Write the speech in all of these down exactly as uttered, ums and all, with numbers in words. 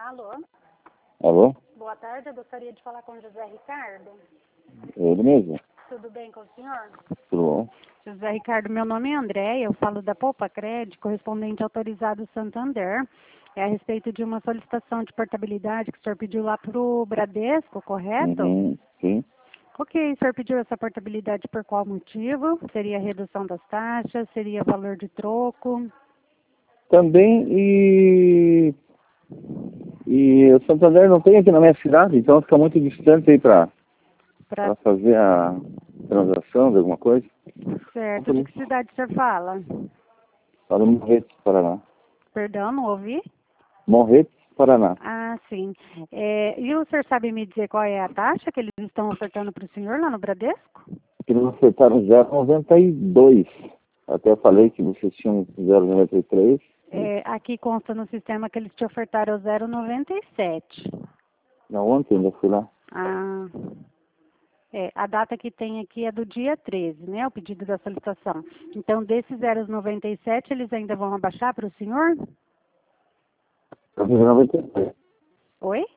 Alô? Alô? Boa tarde, eu gostaria de falar com o José Ricardo. Ele mesmo? Tudo bem com o senhor? Tudo bom? José Ricardo, meu nome é André, eu falo da Poupa Crédito, correspondente autorizado Santander. É a respeito de uma solicitação de portabilidade que o senhor pediu lá para o Bradesco, correto? Uhum, sim. Ok, o senhor pediu essa portabilidade por qual motivo? Seria redução das taxas? Seria valor de troco? Também e... E o Santander não tem aqui na minha cidade, então fica muito distante aí para Pra... fazer a transação de alguma coisa. Certo, de que cidade o senhor fala? Para Morretes, Paraná. Perdão, não ouvi? Morretes, Paraná. Ah, sim. É, e o senhor sabe me dizer qual é a taxa que eles estão ofertando para o senhor lá no Bradesco? Eles acertaram zero vírgula noventa e dois. Até falei que vocês tinham zero vírgula noventa e três. É, aqui consta no sistema que eles te ofertaram zero vírgula noventa e sete. Não, ontem ainda fui lá. Ah, é, a data que tem aqui é do dia treze, né? O pedido da solicitação. Então, desses zero vírgula noventa e sete, eles ainda vão abaixar para o senhor? zero vírgula noventa e três. Oi?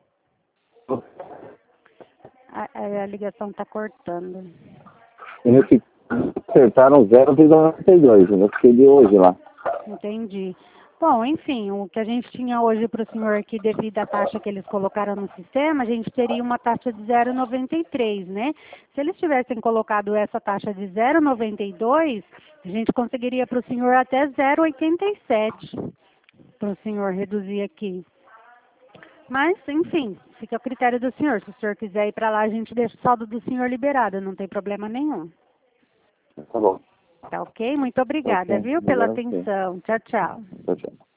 A, a, a ligação está cortando. Eles acertaram zero vírgula noventa e dois. Eu fiquei de hoje lá. Entendi. Bom, enfim, o que a gente tinha hoje para o senhor aqui, devido à taxa que eles colocaram no sistema, a gente teria uma taxa de zero vírgula noventa e três, né? Se eles tivessem colocado essa taxa de zero vírgula noventa e dois, a gente conseguiria para o senhor até zero vírgula oitenta e sete, para o senhor reduzir aqui. Mas, enfim, fica a critério do senhor. Se o senhor quiser ir para lá, a gente deixa o saldo do senhor liberado, não tem problema nenhum. Tá bom. Tá ok? Muito obrigada, Ok. viu, pela Agora sim. atenção. Tchau, tchau. Tchau, tchau.